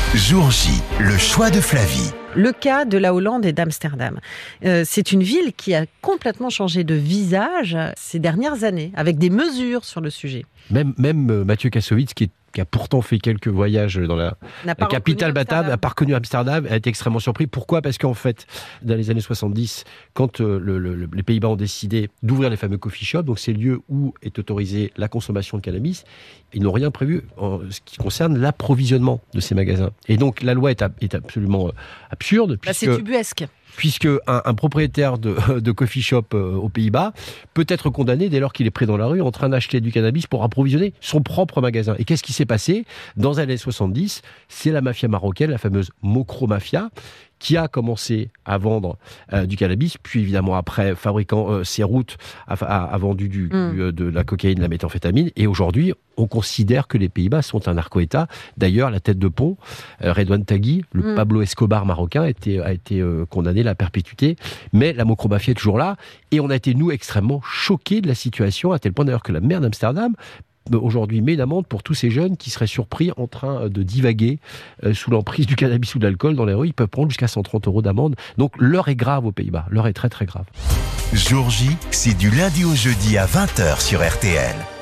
Jour J, le choix de Flavie. Le cas de la Hollande et d'Amsterdam. C'est une ville qui a complètement changé de visage ces dernières années, avec des mesures sur le sujet. Même Mathieu Kassovitz, qui a pourtant fait quelques voyages dans la capitale batave, n'a pas reconnu Amsterdam, a été extrêmement surpris. Pourquoi ? Parce qu'en fait, dans les années 70, quand les Pays-Bas ont décidé d'ouvrir les fameux coffee shops, donc ces lieux où est autorisée la consommation de cannabis, ils n'ont rien prévu en ce qui concerne l'approvisionnement de ces magasins. Et donc la loi est absolument absurde. C'est ubuesque. Puisque un propriétaire de coffee shop aux Pays-Bas peut être condamné dès lors qu'il est pris dans la rue en train d'acheter du cannabis pour approvisionner son propre magasin. Et qu'est-ce qui s'est passé ? Dans les années 70, c'est la mafia marocaine, la fameuse Mokro Mafia, qui a commencé à vendre du cannabis, puis évidemment après, fabricant ses routes, a vendu de la cocaïne, de la méthamphétamine, et aujourd'hui, on considère que les Pays-Bas sont un narco-État. D'ailleurs, la tête de pont, Redouane Taghi, le Pablo Escobar marocain, a été condamné à la perpétuité, mais la Mokro Mafia est toujours là, et on a été, nous, extrêmement choqués de la situation, à tel point d'ailleurs que la maire d'Amsterdam aujourd'hui met une amende pour tous ces jeunes qui seraient surpris en train de divaguer sous l'emprise du cannabis ou de l'alcool dans les rues. Ils peuvent prendre jusqu'à 130 € d'amende. Donc l'heure est grave aux Pays-Bas. L'heure est très très grave. Jour J, c'est du lundi au jeudi à 20h sur RTL.